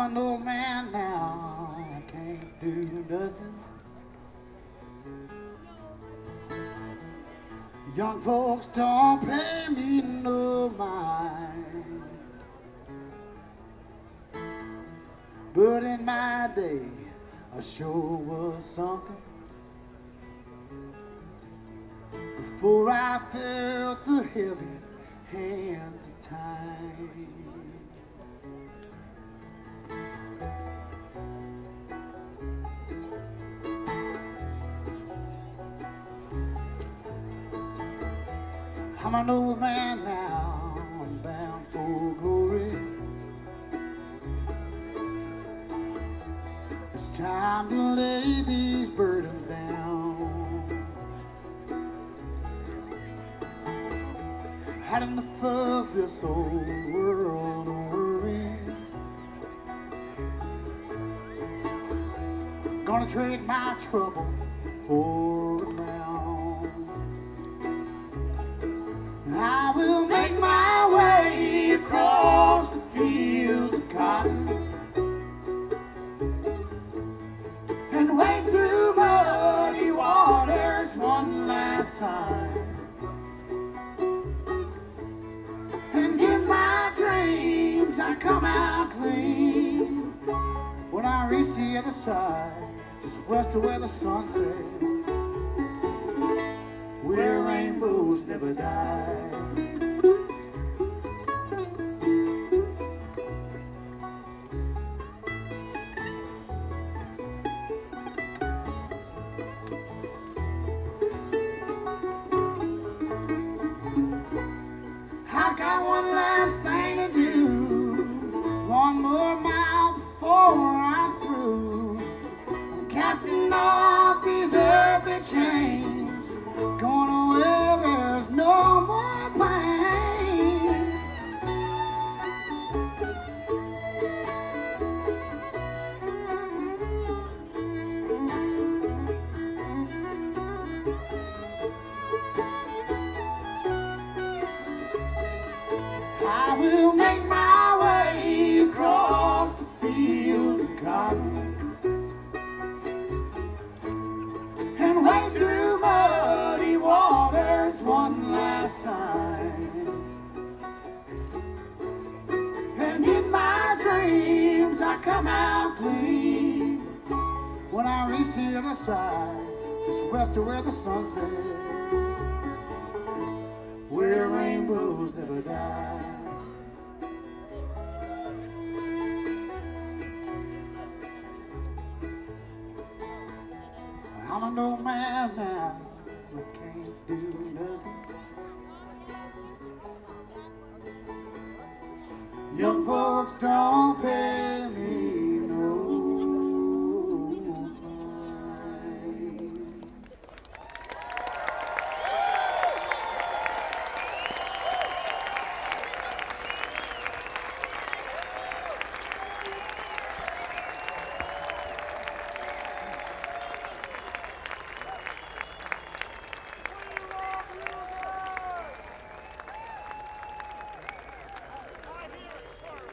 an old man now, I can't do nothing. Young folks don't pay me no mind. But in my day, I sure was something. Before I felt the heavy hands of time. I'm an old man now, I'm bound for glory. It's time to lay these burdens down. Had enough of this old world worry. Gonna trade my trouble for a crown. I will make my way across the fields of cotton and wade through muddy waters one last time. And in my dreams I come out clean when I reach the other side, just west of where the sun sets, where rainbows never die. I got one last thing to do, one more mile before I'm through. I'm casting off these earthly chains, going where there's no more pain. I will make my way across the fields of cotton and wade through muddy waters one last time. And in my dreams I come out clean when I reach the other side, just west of where the sun sets, where rainbows never die. I'm an old man now, I can't do nothing. Young folks don't pay me